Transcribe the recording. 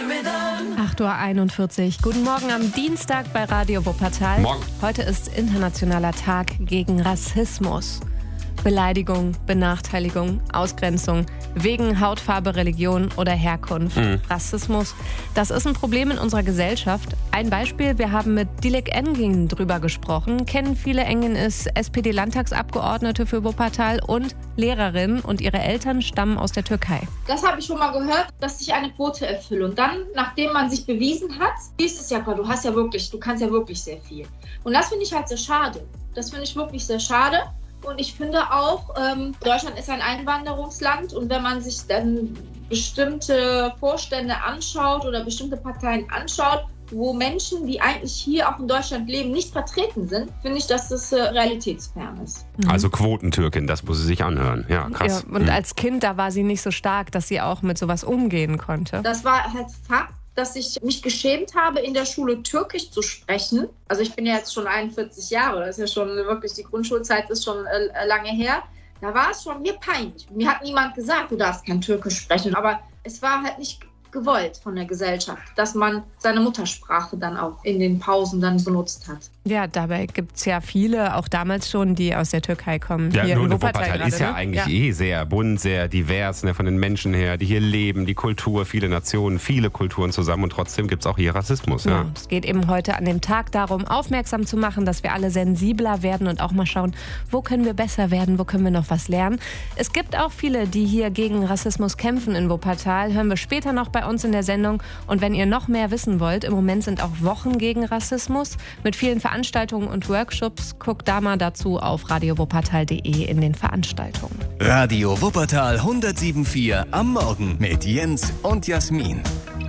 8:41 Uhr. Guten Morgen am Dienstag bei Radio Wuppertal. Morgen. Heute ist Internationaler Tag gegen Rassismus. Beleidigung, Benachteiligung, Ausgrenzung wegen Hautfarbe, Religion oder Herkunft. Rassismus, das ist ein Problem in unserer Gesellschaft. Ein Beispiel, wir haben mit Dilek Engin drüber gesprochen. Kennen viele. Engin ist SPD-Landtagsabgeordnete für Wuppertal und Lehrerin und ihre Eltern stammen aus der Türkei. Das habe ich schon mal gehört, dass ich eine Quote erfülle. Und dann, nachdem man sich bewiesen hat, hieß es ja, du kannst ja wirklich sehr viel. Und das finde ich halt sehr schade. Das finde ich wirklich sehr schade. Und ich finde auch, Deutschland ist ein Einwanderungsland und wenn man sich dann bestimmte Vorstände anschaut oder bestimmte Parteien anschaut, wo Menschen, die eigentlich hier auch in Deutschland leben, nicht vertreten sind, finde ich, dass das realitätsfern ist. Also Quotentürkin, das muss sie sich anhören. Ja, krass. Ja, und als Kind, da war sie nicht so stark, dass sie auch mit sowas umgehen konnte. Das war halt Fakt, dass ich mich geschämt habe, in der Schule Türkisch zu sprechen. Also ich bin ja jetzt schon 41 Jahre, das ist ja schon wirklich, die Grundschulzeit ist schon lange her. Da war es schon mir peinlich. Mir hat niemand gesagt, du darfst kein Türkisch sprechen. Aber es war halt nicht gewollt von der Gesellschaft, dass man seine Muttersprache dann auch in den Pausen dann benutzt hat. Ja, dabei gibt es ja viele, auch damals schon, die aus der Türkei kommen. Ja, hier nur in Wuppertal gerade, ist ja eigentlich sehr bunt, sehr divers, ne, von den Menschen her, die hier leben, die Kultur, viele Nationen, viele Kulturen zusammen und trotzdem gibt es auch hier Rassismus. Ja. Es geht eben heute an dem Tag darum, aufmerksam zu machen, dass wir alle sensibler werden und auch mal schauen, wo können wir besser werden, wo können wir noch was lernen. Es gibt auch viele, die hier gegen Rassismus kämpfen in Wuppertal, hören wir später noch bei uns in der Sendung. Und wenn ihr noch mehr wissen wollt, im Moment sind auch Wochen gegen Rassismus mit vielen Veranstaltungen und Workshops. Guckt da mal dazu auf radiowuppertal.de in den Veranstaltungen. Radio Wuppertal 107.4 am Morgen mit Jens und Jasmin.